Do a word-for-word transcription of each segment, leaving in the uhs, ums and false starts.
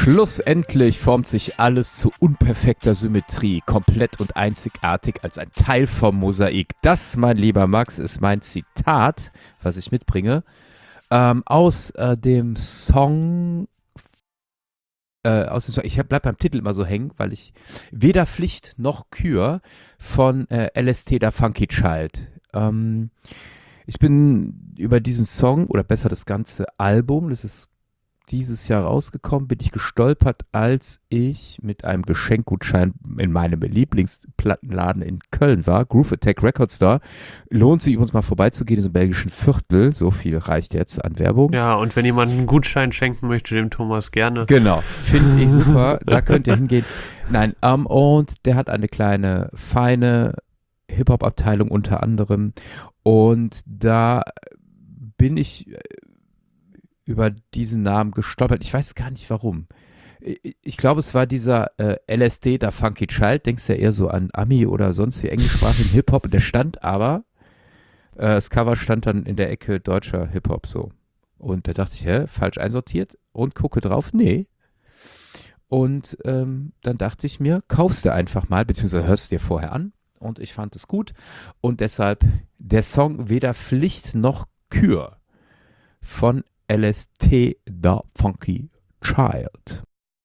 Schlussendlich formt sich alles zu unperfekter Symmetrie, komplett und einzigartig als ein Teil vom Mosaik. Das, mein lieber Max, ist mein Zitat, was ich mitbringe, ähm, aus äh, dem Song, äh, aus dem Song, ich bleib beim Titel immer so hängen, weil ich weder Pflicht noch Kür von äh, L S T, da Funky Child. Ähm, ich bin über diesen Song, oder besser das ganze Album, das ist dieses Jahr rausgekommen, bin ich gestolpert, als ich mit einem Geschenkgutschein in meinem Lieblingsplattenladen in Köln war, Groove Attack Record Store. Lohnt sich, uns mal vorbeizugehen, in so einem belgischen Viertel. So viel reicht jetzt an Werbung. Ja, und wenn jemand einen Gutschein schenken möchte, dem Thomas gerne. Genau, finde ich super. Da könnt ihr hingehen. Nein, um, und der hat eine kleine, feine Hip-Hop-Abteilung unter anderem. Und da bin ich über diesen Namen gestolpert. Ich weiß gar nicht warum. Ich, ich glaube, es war dieser äh, L S D, da Funky Child. Denkst ja eher so an Ami oder sonst wie englischsprachigen Hip-Hop. Der stand aber, äh, das Cover stand dann in der Ecke deutscher Hip-Hop so. Und da dachte ich, hä, falsch einsortiert und gucke drauf, nee. Und ähm, dann dachte ich mir, kaufst du einfach mal, beziehungsweise hörst es dir vorher an. Und ich fand es gut. Und deshalb der Song weder Pflicht noch Kür von L S T, da Funky Child.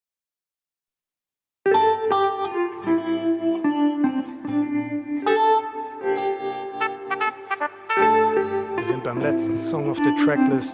Wir sind beim letzten Song auf der Tracklist.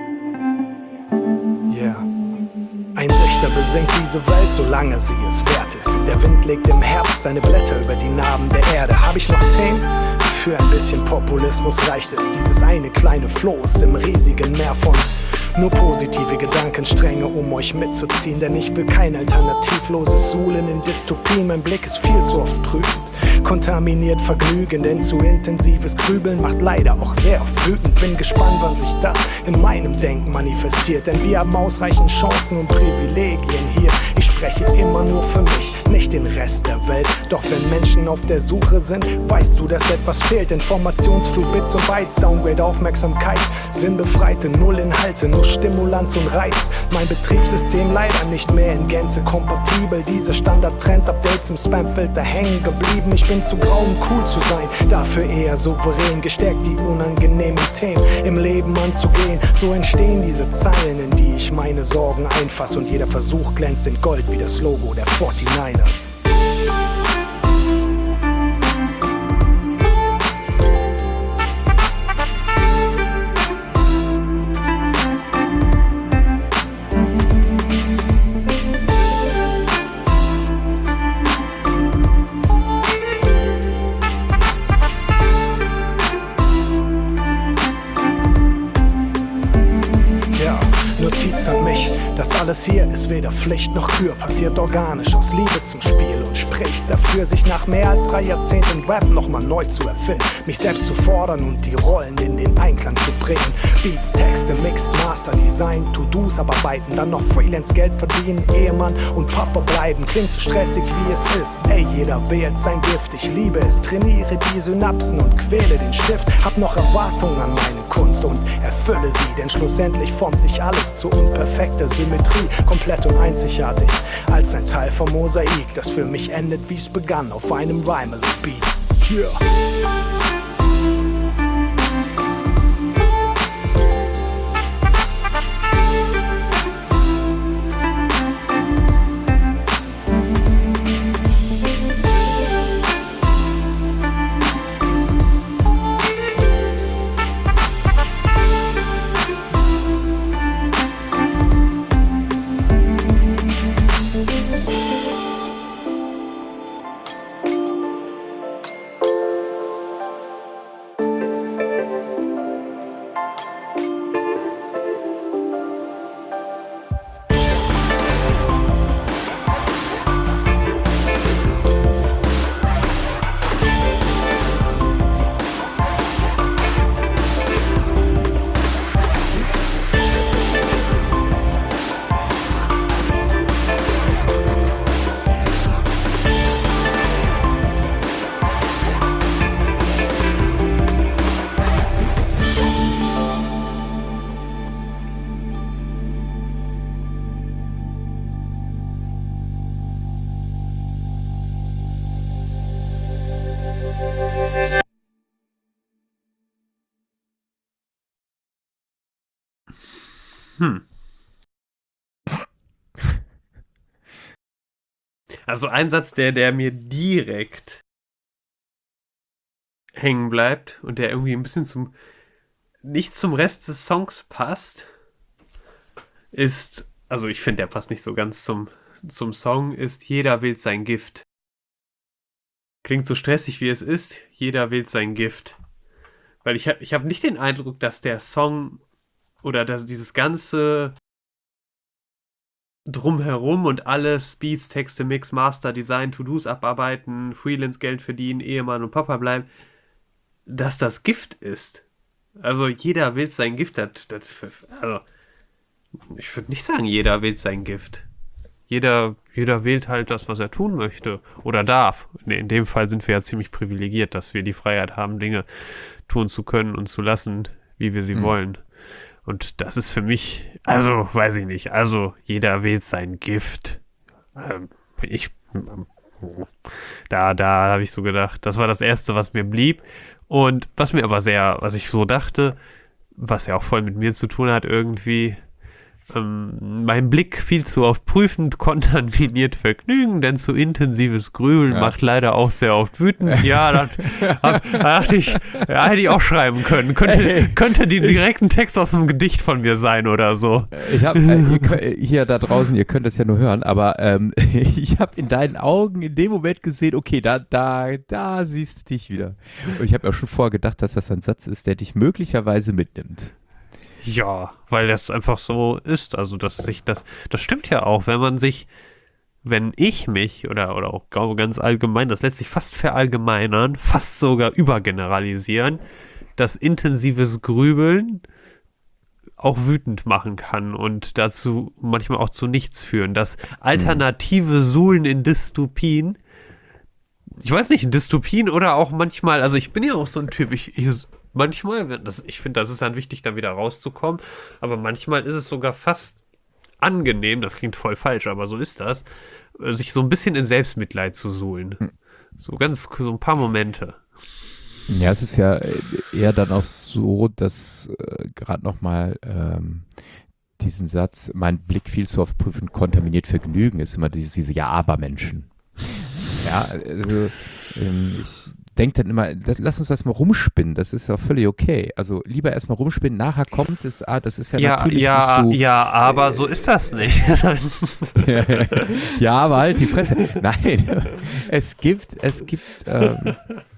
Yeah. Ein Dichter besingt diese Welt, solange sie es wert ist. Der Wind legt im Herbst seine Blätter über die Narben der Erde. Hab ich noch Themen? Für ein bisschen Populismus reicht es. Dieses eine kleine Floß im riesigen Meer von nur positive Gedankenstränge, um euch mitzuziehen. Denn ich will kein alternativloses Suhlen in Dystopien. Mein Blick ist viel zu oft prüfend, kontaminiert Vergnügen, denn zu intensives Grübeln macht leider auch sehr oft wütend. Bin gespannt, wann sich das in meinem Denken manifestiert, denn wir haben ausreichend Chancen und Privilegien hier. Ich spreche immer nur für mich, nicht den Rest der Welt. Doch wenn Menschen auf der Suche sind, weißt du, dass etwas fehlt. Informationsflut, Bits und Bytes, Downgrade, Aufmerksamkeit, sinnbefreite Nullinhalte, nur Stimulanz und Reiz. Mein Betriebssystem leider nicht mehr in Gänze kompatibel. Diese Standard-Trend-Updates im Spamfilter hängen geblieben. Ich bin zu grau, um cool zu sein, dafür eher souverän, gestärkt die unangenehmen Themen im Leben anzugehen. So entstehen diese Zeilen, in die ich meine Sorgen einfasse, und jeder Versuch glänzt in Gold wie das Logo der forty-niners. Das alles hier ist weder Pflicht noch Kür, passiert organisch aus Liebe zum Spiel und spricht dafür, sich nach mehr als drei Jahrzehnten Rap nochmal neu zu erfinden, mich selbst zu fordern und die Rollen in den Einklang zu bringen. Beats, Texte, Mix, Master, Design, To-Dos abarbeiten, dann noch Freelance Geld verdienen, Ehemann und Papa bleiben, klingt so stressig wie es ist. Ey, jeder wählt sein Gift, ich liebe es, trainiere die Synapsen und quäle den Stift, hab noch Erwartungen an meine Kunst und erfülle sie, denn schlussendlich formt sich alles zu unperfekter Symmetrie, komplett und einzigartig, als ein Teil vom Mosaik, das für mich endet, wie es begann, auf einem Rhyme-Beat. Yeah. Hm. Also ein Satz, der, der mir direkt hängen bleibt und der irgendwie ein bisschen zum, nicht zum Rest des Songs passt, ist, also ich finde, der passt nicht so ganz zum, zum Song, ist jeder wählt sein Gift. Klingt so stressig, wie es ist, jeder wählt sein Gift. Weil ich habe ich hab nicht den Eindruck, dass der Song oder dass dieses ganze Drumherum und alles, Beats, Texte, Mix, Master, Design, To-Dos abarbeiten, Freelance Geld verdienen, Ehemann und Papa bleiben, dass das Gift ist. Also jeder wählt sein Gift. Das, das, also ich würde nicht sagen, jeder wählt sein Gift. Jeder, jeder wählt halt das, was er tun möchte oder darf. Nee, in dem Fall sind wir ja ziemlich privilegiert, dass wir die Freiheit haben, Dinge tun zu können und zu lassen, wie wir sie mhm. wollen. Und das ist für mich, also weiß ich nicht, also jeder wählt sein Gift. Ähm, ich, da, da habe ich so gedacht, das war das Erste, was mir blieb. Und was mir aber sehr, was ich so dachte, was ja auch voll mit mir zu tun hat irgendwie, ähm, mein Blick viel zu oft prüfend kontaminiert Vergnügen, denn zu intensives Grübeln ja. macht leider auch sehr oft wütend. Ja, da dachte ich, ja, hätte ich auch schreiben können. Könnte, könnte die direkten Text aus einem Gedicht von mir sein oder so. Ich habe äh, hier da draußen, ihr könnt das ja nur hören, aber ähm, ich habe in deinen Augen in dem Moment gesehen, okay, da, da, da siehst du dich wieder. Und ich habe mir auch schon vorher gedacht, dass das ein Satz ist, der dich möglicherweise mitnimmt. Ja, weil das einfach so ist. Also, dass sich das, das stimmt ja auch, wenn man sich, wenn ich mich oder, oder auch ganz allgemein, das lässt sich fast verallgemeinern, fast sogar übergeneralisieren, dass intensives Grübeln auch wütend machen kann und dazu manchmal auch zu nichts führen. Das alternative Suhlen in Dystopien, ich weiß nicht, Dystopien oder auch manchmal, also ich bin ja auch so ein Typ, ich, ich manchmal, das, ich finde, das ist dann wichtig, da wieder rauszukommen, aber manchmal ist es sogar fast angenehm, das klingt voll falsch, aber so ist das, sich so ein bisschen in Selbstmitleid zu suhlen. Hm. So ganz, so ein paar Momente. Ja, es ist ja eher dann auch so, dass äh, gerade nochmal ähm, diesen Satz, mein Blick viel zu oft prüfend kontaminiert Vergnügen, ist immer diese, diese Ja-Aber-Menschen. Ja, also ähm, ich denke dann immer, lass uns das mal rumspinnen, das ist ja völlig okay. Also lieber erstmal rumspinnen, nachher kommt es, ah, das ist ja, ja natürlich. Ja, du, ja, aber äh, so ist das nicht. Ja, aber halt die Fresse. Nein, es gibt, es gibt, ähm,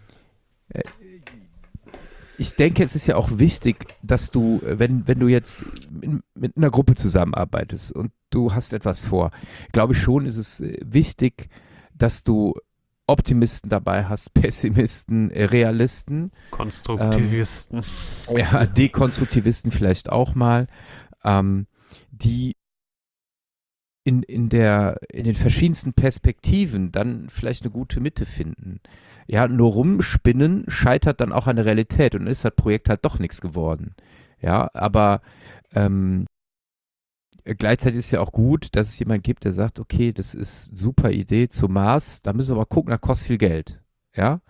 ich denke, es ist ja auch wichtig, dass du, wenn, wenn du jetzt in, mit einer Gruppe zusammenarbeitest und du hast etwas vor, glaube ich schon, ist es wichtig, dass du Optimisten dabei hast, Pessimisten, Realisten. Konstruktivisten. Ähm, ja, Dekonstruktivisten vielleicht auch mal, ähm, die in, in, der, in den verschiedensten Perspektiven dann vielleicht eine gute Mitte finden. Ja, nur rumspinnen scheitert dann auch an der Realität und dann ist das Projekt halt doch nichts geworden. Ja, aber ähm, gleichzeitig ist ja auch gut, dass es jemand gibt, der sagt, okay, das ist eine super Idee zum Mars, da müssen wir mal gucken, das kostet viel Geld. Ja?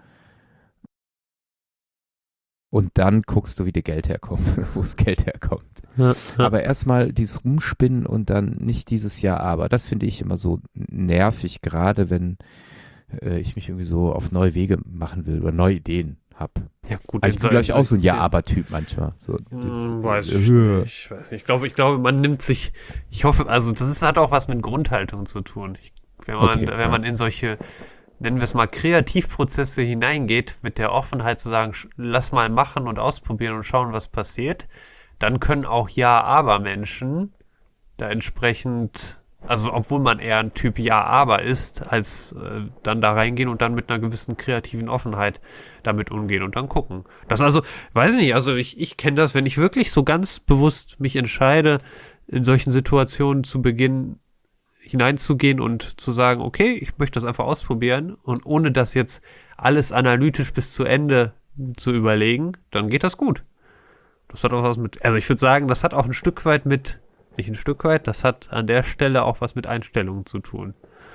Und dann guckst du, wie das Geld herkommt, wo das Geld herkommt. Ja, ja. Aber erstmal dieses Rumspinnen und dann nicht dieses Ja, aber. Das finde ich immer so nervig, gerade wenn äh, ich mich irgendwie so auf neue Wege machen will oder neue Ideen habe. Ja, gut, also ich bin, glaube ich, auch so ein Ja-Aber-Typ manchmal. So, hm, weiß ich nicht. Ich weiß nicht. Ich glaube, ich glaube, man nimmt sich, ich hoffe, also das ist, hat auch was mit Grundhaltung zu tun. Ich, wenn man, okay, wenn ja. man in solche, nennen wir es mal, Kreativprozesse hineingeht, mit der Offenheit zu sagen, lass mal machen und ausprobieren und schauen, was passiert, dann können auch Ja-Aber-Menschen da entsprechend, also obwohl man eher ein Typ Ja-Aber ist, als äh, dann da reingehen und dann mit einer gewissen kreativen Offenheit damit umgehen und dann gucken. Das also, weiß ich nicht, also ich, ich kenne das, wenn ich wirklich so ganz bewusst mich entscheide, in solchen Situationen zu Beginn hineinzugehen und zu sagen, okay, ich möchte das einfach ausprobieren und ohne das jetzt alles analytisch bis zu Ende zu überlegen, dann geht das gut. Das hat auch was mit, also ich würde sagen, das hat auch ein Stück weit mit Nicht ein Stück weit, das hat an der Stelle auch was mit Einstellungen zu tun.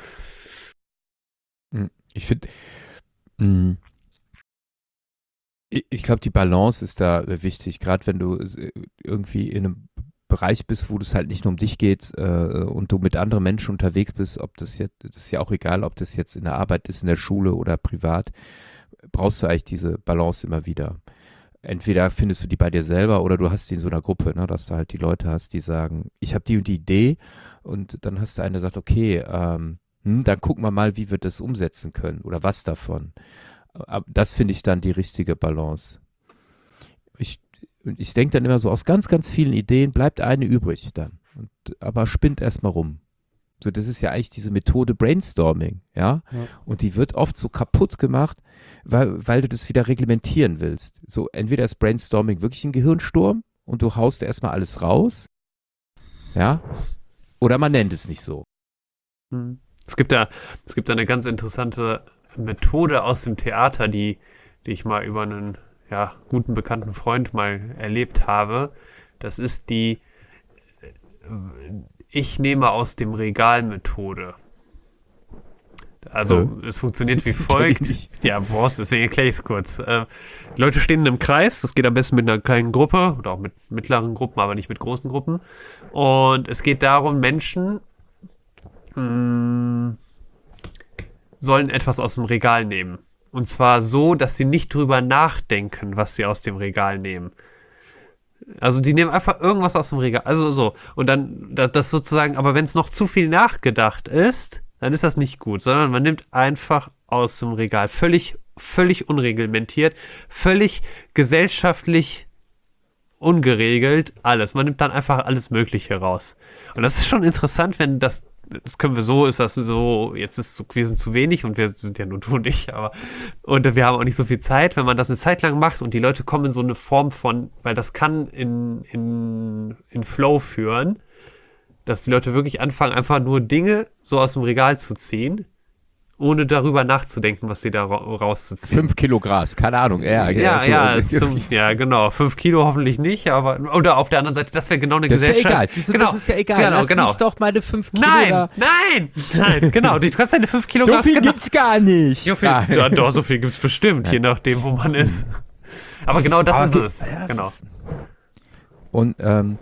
Ich finde, ich, ich glaube, die Balance ist da wichtig, gerade wenn du irgendwie in einem Bereich bist, wo es halt nicht nur um dich geht äh, und du mit anderen Menschen unterwegs bist, ob das jetzt, das ist ja auch egal, ob das jetzt in der Arbeit ist, in der Schule oder privat, brauchst du eigentlich diese Balance immer wieder. Entweder findest du die bei dir selber oder du hast die in so einer Gruppe, ne, dass du halt die Leute hast, die sagen, ich habe die und die Idee und dann hast du einen, der sagt, okay, ähm, hm, dann gucken wir mal, wie wir das umsetzen können oder was davon. Aber das finde ich dann die richtige Balance. Ich, ich denke dann immer so, aus ganz, ganz vielen Ideen bleibt eine übrig dann. Und, aber spinnt erstmal rum. So, das ist ja eigentlich diese Methode Brainstorming, ja? Ja. Und die wird oft so kaputt gemacht, weil, weil du das wieder reglementieren willst. So, entweder ist Brainstorming wirklich ein Gehirnsturm und du haust erstmal alles raus, ja? Oder man nennt es nicht so. Hm. Es gibt da, es gibt da eine ganz interessante Methode aus dem Theater, die, die ich mal über einen ja, guten bekannten Freund mal erlebt habe. Das ist die Ich nehme aus dem Regal Methode. Also Hm. es funktioniert wie folgt. Ja, brauchst, deswegen erkläre ich es kurz. Äh, die Leute stehen in einem Kreis, das geht am besten mit einer kleinen Gruppe oder auch mit mittleren Gruppen, aber nicht mit großen Gruppen. Und es geht darum, Menschen mh, sollen etwas aus dem Regal nehmen. Und zwar so, dass sie nicht drüber nachdenken, was sie aus dem Regal nehmen. Also die nehmen einfach irgendwas aus dem Regal. Also so. Und dann das, das sozusagen, aber wenn es noch zu viel nachgedacht ist, dann ist das nicht gut, sondern man nimmt einfach aus dem Regal. Völlig, völlig unreglementiert, völlig gesellschaftlich ungeregelt, alles. Man nimmt dann einfach alles Mögliche raus. Und das ist schon interessant, wenn das, das können wir so, ist das so, jetzt ist so, wir sind zu wenig und wir sind ja nur du und ich, aber, und wir haben auch nicht so viel Zeit, wenn man das eine Zeit lang macht und die Leute kommen in so eine Form von, weil das kann in, in, in Flow führen, dass die Leute wirklich anfangen, einfach nur Dinge so aus dem Regal zu ziehen, ohne darüber nachzudenken, was sie da ra rauszuziehen. Fünf Kilo Gras, keine Ahnung. Ja, Ja, so, ja, zum, ja, genau. Fünf Kilo hoffentlich nicht, aber, oder auf der anderen Seite, das wäre genau eine das ist ja Gesellschaft. egal. Siehst du, genau, das ist ja egal. Genau, Lass genau. mich doch meine fünf Kilo Nein, da. nein, nein, genau. Du kannst deine fünf Kilo So Gras viel genau. gibt's gar nicht. So viel, Nein. doch, doch, so viel gibt's bestimmt, je nachdem, wo man ist. Aber genau das Aber ist ge- es. ja, es Genau. ist- Und, ähm,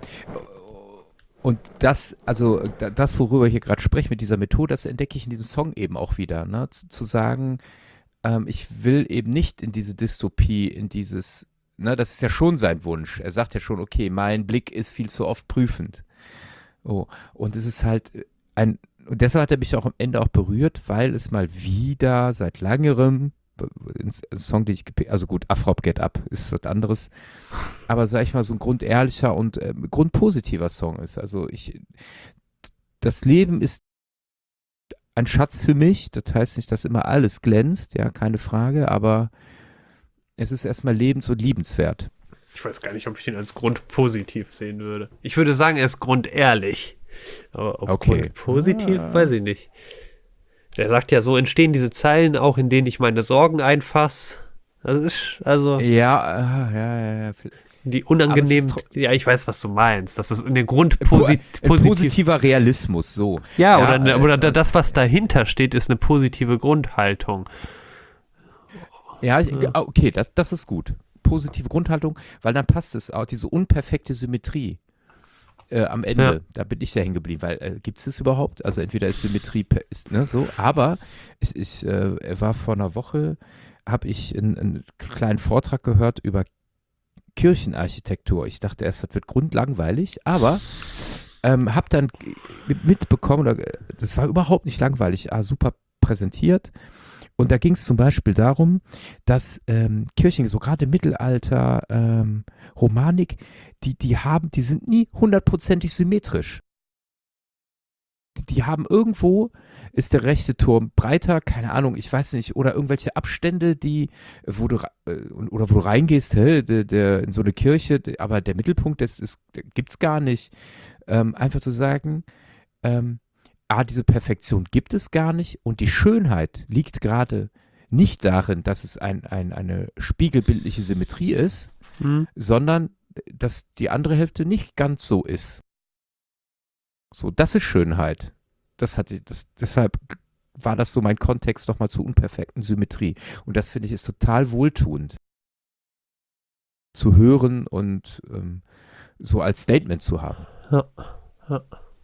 und das, also da- das, worüber ich hier gerade spreche mit dieser Methode, das entdecke ich in diesem Song eben auch wieder, ne? Zu, zu sagen, ähm, ich will eben nicht in diese Dystopie, in dieses, ne, das ist ja schon sein Wunsch. Er sagt ja schon, okay, mein Blick ist viel zu oft prüfend. Oh, und es ist halt ein, und deshalb hat er mich auch am Ende auch berührt, weil es mal wieder seit langerem, ein Song, den ich, gepi- also gut, Afrop Get Up ist was anderes, aber sag ich mal, so ein grundehrlicher und äh, grundpositiver Song ist. Also ich, das Leben ist ein Schatz für mich, das heißt nicht, dass immer alles glänzt, ja, keine Frage, aber es ist erstmal lebens- und liebenswert. Ich weiß gar nicht, ob ich ihn als grundpositiv sehen würde. Ich würde sagen, er ist grundehrlich. Aber ob Okay. grundpositiv, Ah. weiß ich nicht. Der sagt ja, so entstehen diese Zeilen auch, in denen ich meine Sorgen einfasse. Das ist, also, Ja, ah, ja, ja, ja. die unangenehmen, Aber es ist ja, ich weiß, was du meinst. Das ist in der Po Grundposit ein positiv. positiver Realismus, so. Ja, Ja, oder, ne, äh, oder äh, das, was dahinter steht, ist eine positive Grundhaltung. Ja, ich, ah, okay, das, das ist gut. Positive Grundhaltung, weil dann passt es auch, diese unperfekte Symmetrie äh, am Ende, Ja. da bin ich ja hängen geblieben, weil äh, gibt es das überhaupt? Also entweder ist Symmetrie, per- ist, ne, so, aber ich, ich äh, war vor einer Woche, habe ich einen, einen kleinen Vortrag gehört über Kirchenarchitektur. Ich dachte erst, das wird grundlangweilig, aber ähm, habe dann g- mitbekommen, oder, äh, das war überhaupt nicht langweilig, ah, super präsentiert. Und da ging es zum Beispiel darum, dass ähm, Kirchen, so gerade Mittelalter, ähm, Romanik, die, die haben, die sind nie hundertprozentig symmetrisch. Die, die haben irgendwo, ist der rechte Turm breiter, keine Ahnung, ich weiß nicht, oder irgendwelche Abstände, die, wo du, ra- äh, oder wo du reingehst, hä, der, der, in so eine Kirche, der, aber der Mittelpunkt, das ist, gibt's gar nicht. Ähm, einfach zu sagen, ähm, A, diese Perfektion gibt es gar nicht und die Schönheit liegt gerade nicht darin, dass es ein, ein, eine spiegelbildliche Symmetrie ist, Hm. sondern dass die andere Hälfte nicht ganz so ist. So, das ist Schönheit. Das hat, das, deshalb war das so mein Kontext nochmal zur unperfekten Symmetrie. Und das finde ich ist total wohltuend zu hören und ähm, so als Statement zu haben. Ja. Ja.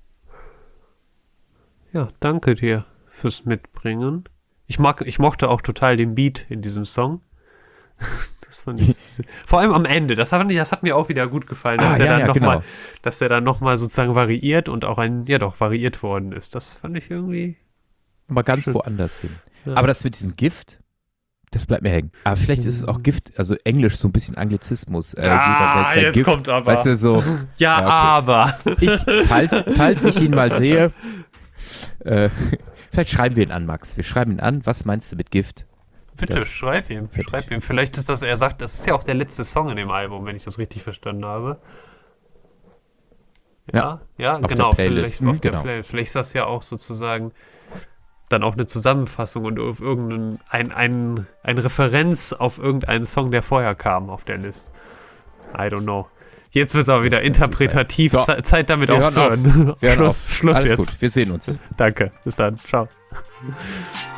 Ja, danke dir fürs Mitbringen. Ich mag, ich mochte auch total den Beat in diesem Song. Das fand ich, vor allem am Ende, das hat, das hat mir auch wieder gut gefallen, dass Ah, der ja, dann ja, nochmal, genau. dass der dann nochmal sozusagen variiert und auch ein, ja doch, variiert worden ist. Das fand ich irgendwie. Mal ganz Schön. woanders hin. Ja. Aber das mit diesem Gift, das bleibt mir hängen. Aber vielleicht ist es auch Gift, also Englisch so ein bisschen Anglizismus. Äh, Ah, jeder nennt sein jetzt Gift, kommt aber. Weißt du, so, Ja, Ja, okay. aber. ich, falls, falls ich ihn mal sehe, äh, vielleicht schreiben wir ihn an, Max. Wir schreiben ihn an. Was meinst du mit Gift? Bitte, Das- schreib ihm. Fertig. Schreib ihm. Vielleicht ist das, er sagt, das ist ja auch der letzte Song in dem Album, wenn ich das richtig verstanden habe. Ja, ja, auf der genau. Playlist. Vielleicht Hm, auf der genau. Playlist. Vielleicht ist das ja auch sozusagen dann auch eine Zusammenfassung und auf irgendein ein, ein, ein Referenz auf irgendeinen Song, der vorher kam auf der List. I don't know. Jetzt wird es aber wieder kann interpretativ. natürlich sein. So, Ze- Zeit damit wir hören aufzuhören. Wir hören Schluss, auf. Schluss Alles jetzt. gut, wir sehen uns. Danke. Bis dann. Ciao.